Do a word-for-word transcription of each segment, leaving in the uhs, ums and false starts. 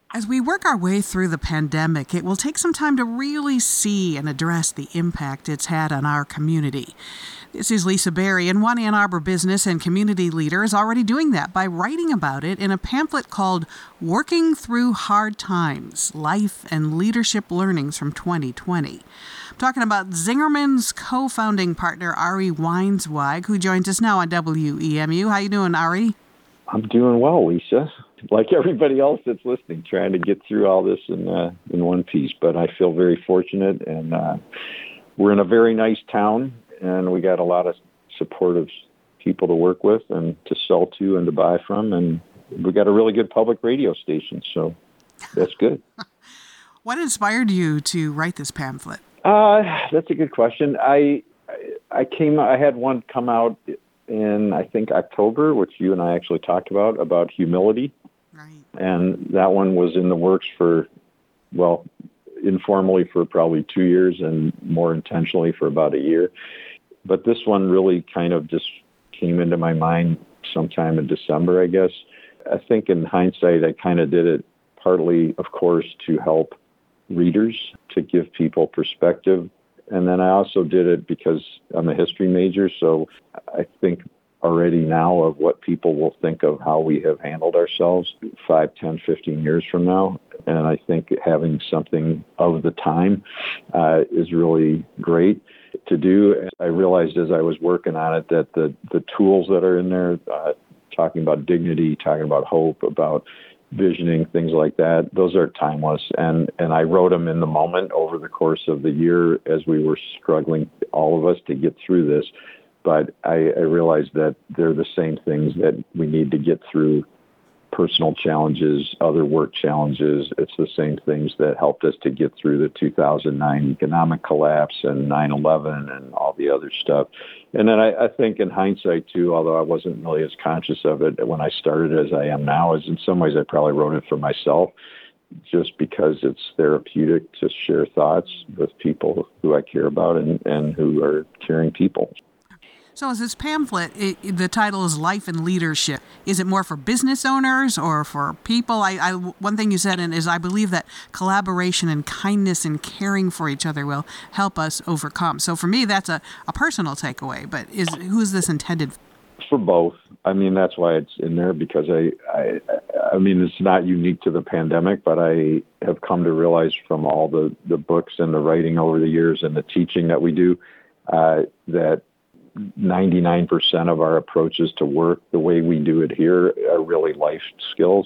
As we work our way through the pandemic, it will take some time to really see and address the impact it's had on our community. This is Lisa Berry, and one Ann Arbor business and community leader is already doing that by writing about it in a pamphlet called Working Through Hard Times, Life and Leadership Learnings from twenty twenty. I'm talking about Zingerman's co-founding partner, Ari Weinzweig, who joins us now on W E M U. How you doing, Ari? I'm doing well, Lisa. Like everybody else that's listening, trying to get through all this in uh, in one piece. But I feel very fortunate, and uh, we're in a very nice town, and we got a lot of supportive people to work with and to sell to and to buy from, and we got a really good public radio station, so that's good. What inspired you to write this pamphlet? Uh, that's a good question. I I came. I had one come out in, I think, October, which you and I actually talked about, about humility. Right. And that one was in the works for, well, informally for probably two years and more intentionally for about a year. But this one really kind of just came into my mind sometime in December, I guess. I think in hindsight, I kind of did it partly, of course, to help readers, to give people perspective. And then I also did it because I'm a history major, so I think already now of what people will think of how we have handled ourselves five, ten, fifteen years from now. And I think having something of the time uh, is really great to do. I realized as I was working on it that the, the tools that are in there, uh, talking about dignity, talking about hope, about visioning, things like that, those are timeless. And, and I wrote them in the moment over the course of the year as we were struggling, all of us, to get through this. But I, I realized that they're the same things that we need to get through personal challenges, other work challenges. It's the same things that helped us to get through the two thousand nine economic collapse and nine eleven and all the other stuff. And then I, I think in hindsight, too, although I wasn't really as conscious of it when I started as I am now, is in some ways I probably wrote it for myself, just because it's therapeutic to share thoughts with people who I care about and, and who are caring people. So as this pamphlet, it, the title is Life and Leadership. Is it more for business owners or for people? I, I, one thing you said in is I believe that collaboration and kindness and caring for each other will help us overcome. So for me, that's a, a personal takeaway. But is who is this intended for? For both. I mean, that's why it's in there, because I, I, I mean, it's not unique to the pandemic, but I have come to realize from all the, the books and the writing over the years and the teaching that we do uh, that ninety-nine percent of our approaches to work, the way we do it here, are really life skills.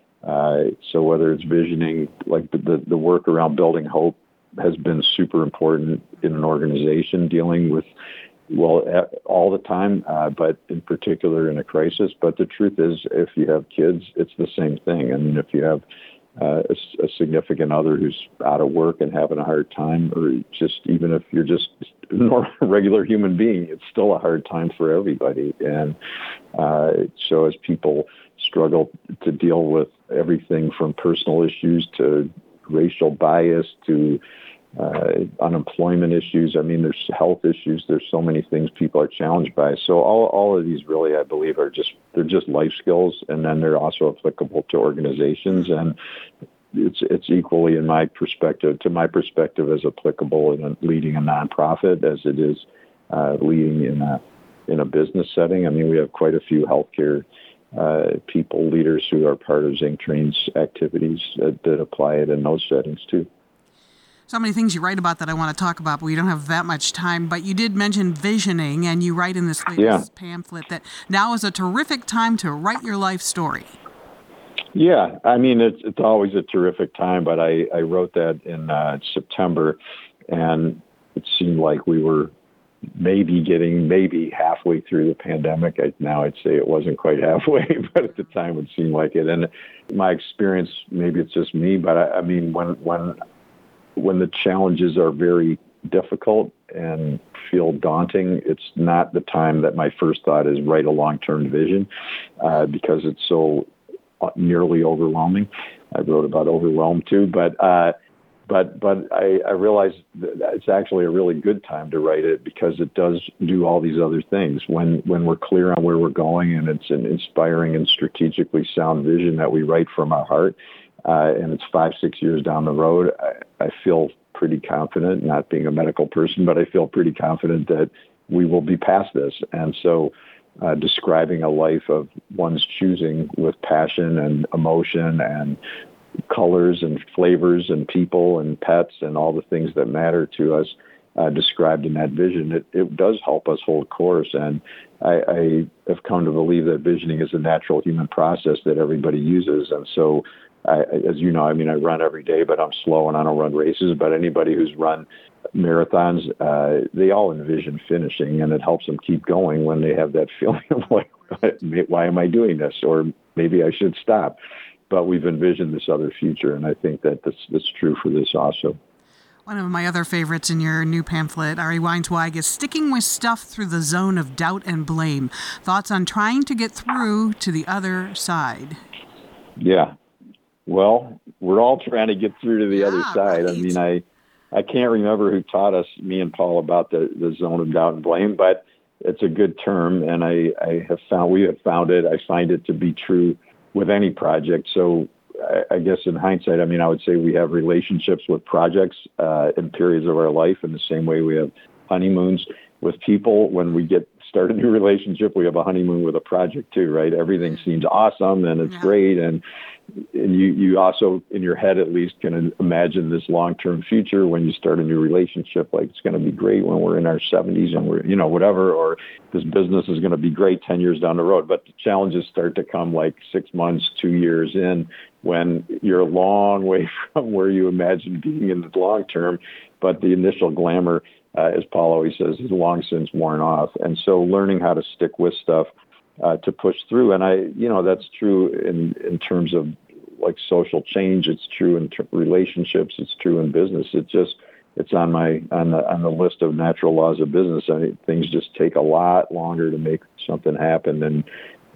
Uh, so whether it's visioning, like the, the, the work around building hope has been super important in an organization dealing with, well, all the time, uh, but in particular in a crisis. But the truth is, if you have kids, it's the same thing. I mean, if you have Uh, a, a significant other who's out of work and having a hard time, or just even if you're just a normal, regular human being, it's still a hard time for everybody. And uh, so as people struggle to deal with everything from personal issues to racial bias to uh, unemployment issues, I mean, there's health issues, there's so many things people are challenged by. So all, all of these really, I believe, are just, they're just life skills, and then they're also applicable to organizations. And it's it's equally, in my perspective, to my perspective, as applicable in a, leading a nonprofit as it is uh, leading in a in a business setting. I mean, we have quite a few healthcare uh, people, leaders who are part of Zingtrain's activities that, that apply it in those settings too. So many things you write about that I want to talk about, but we don't have that much time. But you did mention visioning, and you write in this latest yeah. pamphlet that now is a terrific time to write your life story. Yeah, I mean, it's it's always a terrific time, but I, I wrote that in uh, September, and it seemed like we were maybe getting maybe halfway through the pandemic. I, now I'd say it wasn't quite halfway, but at the time it seemed like it. And my experience, maybe it's just me, but I, I mean, when when when the challenges are very difficult and feel daunting, it's not the time that my first thought is write a long-term vision uh, because it's so nearly overwhelming. I wrote about overwhelm too, but uh, but but I, I realized that it's actually a really good time to write it because it does do all these other things. When when we're clear on where we're going and it's an inspiring and strategically sound vision that we write from our heart, uh, and it's five, six years down the road, I, I feel pretty confident, not being a medical person, but I feel pretty confident that we will be past this. And so uh, describing a life of one's choosing with passion and emotion and colors and flavors and people and pets and all the things that matter to us uh, described in that vision, it, it does help us hold course. And I, I have come to believe that visioning is a natural human process that everybody uses. And so, I, as you know, I mean, I run every day, but I'm slow and I don't run races. But anybody who's run marathons, uh, they all envision finishing, and it helps them keep going when they have that feeling of like, why am I doing this? Or maybe I should stop. But we've envisioned this other future, and I think that that's, that's true for this also. One of my other favorites in your new pamphlet, Ari Weinzweig, is sticking with stuff through the zone of doubt and blame. Thoughts on trying to get through to the other side? Yeah. Well, we're all trying to get through to the yeah, other side. Right. I mean, I I can't remember who taught us, me and Paul, about the, the zone of doubt and blame, but it's a good term, and I, I have found, we have found it, I find it to be true with any project. So I, I guess in hindsight, I mean, I would say we have relationships with projects uh, in periods of our life in the same way we have honeymoons with people. When we get start a new relationship, we have a honeymoon with a project too, right? Everything seems awesome and it's yeah. great. And and you, you also, in your head at least, can imagine this long-term future when you start a new relationship, like it's going to be great when we're in our seventies and we're, you know, whatever, or this business is going to be great ten years down the road. But the challenges start to come like six months, two years in, when you're a long way from where you imagine being in the long term. But the initial glamour, uh, as Paul always says, is long since worn off. And so learning how to stick with stuff uh, to push through. And I, you know, that's true in, in terms of like social change. It's true in ter- relationships. It's true in business. It just, it's on my, on the, on the list of natural laws of business. I mean, things just take a lot longer to make something happen than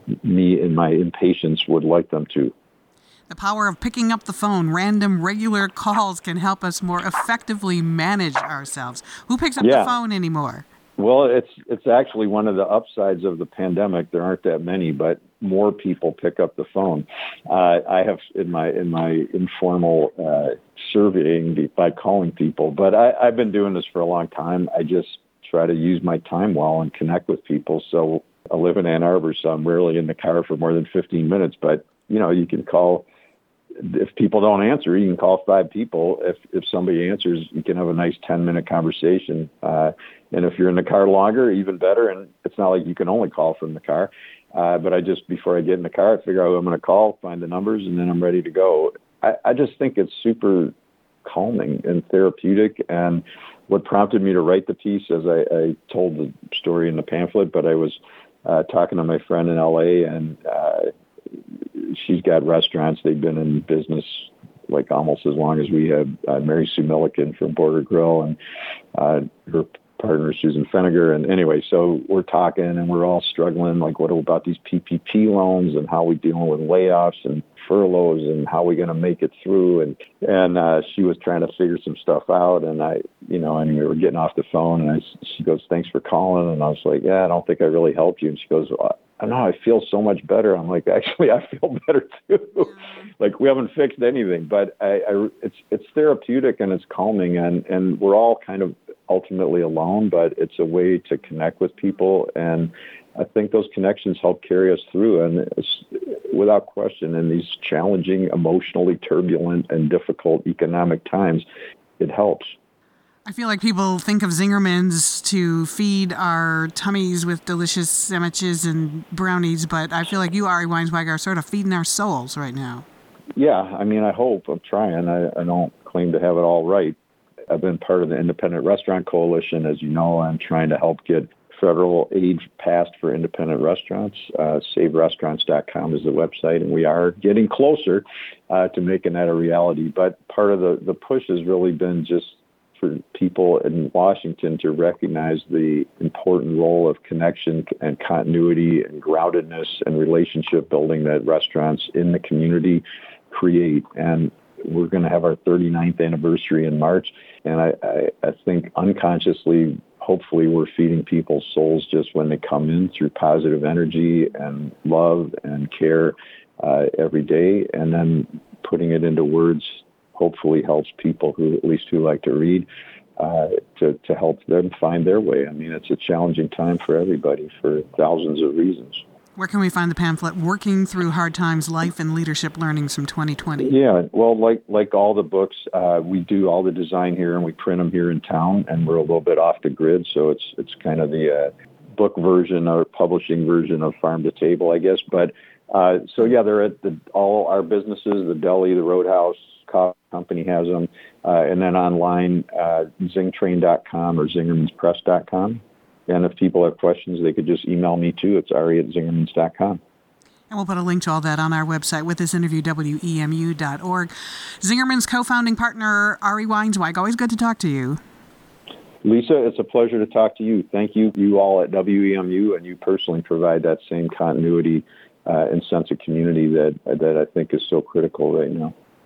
me in my impatience would like them to. The power of picking up the phone, random, regular calls can help us more effectively manage ourselves. Who picks up yeah. the phone anymore? Well, it's it's actually one of the upsides of the pandemic. There aren't that many, but more people pick up the phone. Uh, I have in my in my informal uh, surveying by calling people, but I, I've been doing this for a long time. I just try to use my time well and connect with people. So I live in Ann Arbor, so I'm rarely in the car for more than fifteen minutes. But you know, you can call. If people don't answer, you can call five people. If if somebody answers, you can have a nice ten-minute conversation. Uh, and if you're in the car longer, even better. And it's not like you can only call from the car. Uh, but I just, before I get in the car, I figure out who I'm going to call, find the numbers, and then I'm ready to go. I, I just think it's super calming and therapeutic. And what prompted me to write the piece, as I, I told the story in the pamphlet, but I was uh, talking to my friend in L A, and uh, she's got restaurants. They've been in business like almost as long as we have. Uh, Mary Sue Milliken from Border Grill, and uh, her partner Susan Feniger. And anyway, so we're talking and we're all struggling. Like, what about these P P P loans, and how we dealing with layoffs and furloughs, and how we going to make it through? And and uh, she was trying to figure some stuff out. And I, you know, and we were getting off the phone. And I, she goes, "Thanks for calling." And I was like, "Yeah, I don't think I really helped you." And she goes, well, I know, I feel so much better. I'm like, actually, I feel better too. Like, we haven't fixed anything, but I, I, it's it's therapeutic and it's calming, and, and we're all kind of ultimately alone, but it's a way to connect with people, and I think those connections help carry us through, and it's, without question, in these challenging, emotionally turbulent, and difficult economic times, it helps. I feel like people think of Zingerman's to feed our tummies with delicious sandwiches and brownies, but I feel like you, Ari Weinzweig, are sort of feeding our souls right now. Yeah, I mean, I hope. I'm trying. I, I don't claim to have it all right. I've been part of the Independent Restaurant Coalition. As you know, I'm trying to help get federal aid passed for independent restaurants. Uh, save restaurants dot com is the website, and we are getting closer uh, to making that a reality. But part of the, the push has really been just for people in Washington to recognize the important role of connection and continuity and groundedness and relationship building that restaurants in the community create. And we're going to have our thirty-ninth anniversary in March. And I, I, I think unconsciously, hopefully, we're feeding people's souls just when they come in through positive energy and love and care uh, every day. And then putting it into words hopefully helps people who, at least who like to read, uh, to, to help them find their way. I mean, it's a challenging time for everybody for thousands of reasons. Where can we find the pamphlet, Working Through Hard Times, Life and Leadership Learnings from twenty twenty? Yeah, well, like like all the books, uh, we do all the design here and we print them here in town, and we're a little bit off the grid, so it's it's kind of the uh, book version or publishing version of Farm to Table, I guess. But uh, so yeah, they're at the, all our businesses, the deli, the Roadhouse, coffee company has them, uh, and then online, uh, zing train dot com or zingermans press dot com. And if people have questions, they could just email me too. It's Ari at zingermans dot com. And we'll put a link to all that on our website with this interview, W E M U dot org. Zingerman's co-founding partner, Ari Weinzweig. Always good to talk to you. Lisa, it's a pleasure to talk to you. Thank you, you all at W E M U, and you personally provide that same continuity uh, and sense of community that that I think is so critical right now.